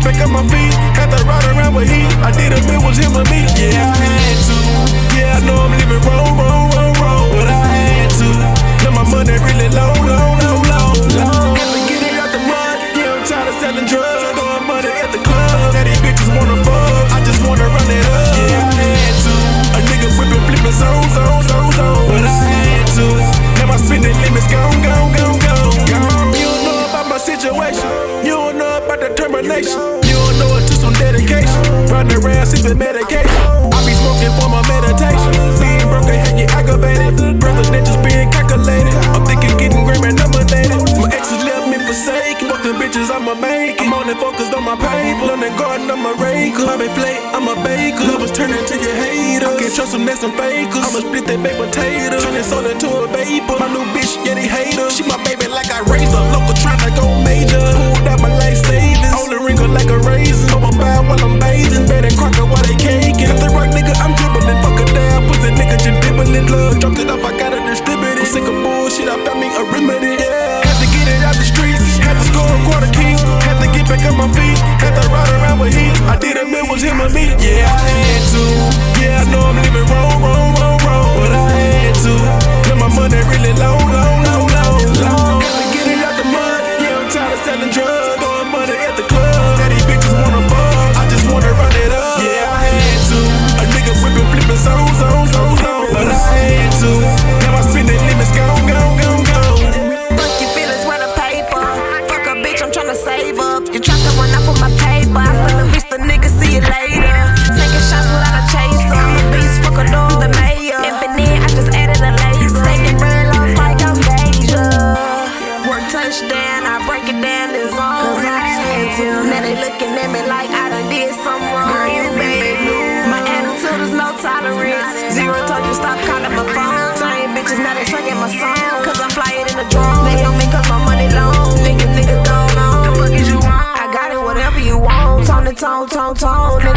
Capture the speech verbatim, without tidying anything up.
back on my feet. Had to ride around with heat. I did a it was him or me. Yeah, I had to. Yeah, I know I'm living wrong, wrong, wrong, wrong, but I had to. Now my money really low, low, low, low, low. Got to get it out the mud. Yeah, I'm tired of selling drugs. Throwing money at the club. Now these bitches wanna fuck. I just wanna run it up. Yeah, I had to. A nigga whipping, flipping zone, zone, zone, zone, but I had to. Now my spending limits gone, gone, gone, gone, gone. You don't know about my situation. You don't know about determination. You don't know it took some dedication. Running around sipping medication. I be smoking for my meditation. Being broke and had you aggravated. Presidentials being calculated. I'm thinking getting Grammy nominated. My exes left me forsaken. Fuck them bitches, I'ma make it. I'm only focused on my paper. London garden, I'm a raker. I be plate, I'm a baker. Lovers turning to your haters. I can't trust them, that's some fakers. I'ma split that baked potato. Turn that soul into a vapor. My new bitch, yeah, they hate her. She my baby like I raised her. Local tryna go major. Pulled out my life savings. Only wrinkle like a raisin. Hope I'm bad while I'm bathing. Better crocker while they caking. If the right nigga, I'm dribbling. Fuck a damn pussy nigga, just dibbling. Love dropped it off, I gotta distribute it. Sick of bullshit, I found me a remedy. Yeah. Had to get it out the streets. Had to score a quarter key. Had to get back on my feet. Had to ride around with heat. I did it, it was him or me. Yeah, I had to. Yeah, I know I'm living wrong, wrong, wrong, wrong, but I had to. Now my money really low, low, low, low, low. Got to get it out the mud. Yeah, I'm tired of selling drugs. Throwing money at the club. Now these bitches wanna fuck. I just wanna run it up. Yeah, I had to. A nigga whipping, flipping zone, zone, zone, zone, but I had to. Now my spending limits gone, gone, gone, gone. Fuck your feelings with a paper. Fuck a bitch, I'm tryna save up. You try to run up on my paper. I feel a bitch, the nigga see you later. Taking shots without a chaser. I'm a beast, fuck a dog, the mayor. Infinite, I just added a laser. Taking bread off like I'm Deja. Work touchdown, I break it down, it's on. Cause I had to. Now they looking at me like I done did something wrong. Girl, you baby blue. My attitude is no tolerance. Zero told you stop calling my phone. Same bitches, now they singing my song. Cause I'm flying in the drone. They on me cause my money long. Nigga, nigga, don't know. The fuck is you want? I got it, whatever you want. Tone to tone, tone, tone. Nigga,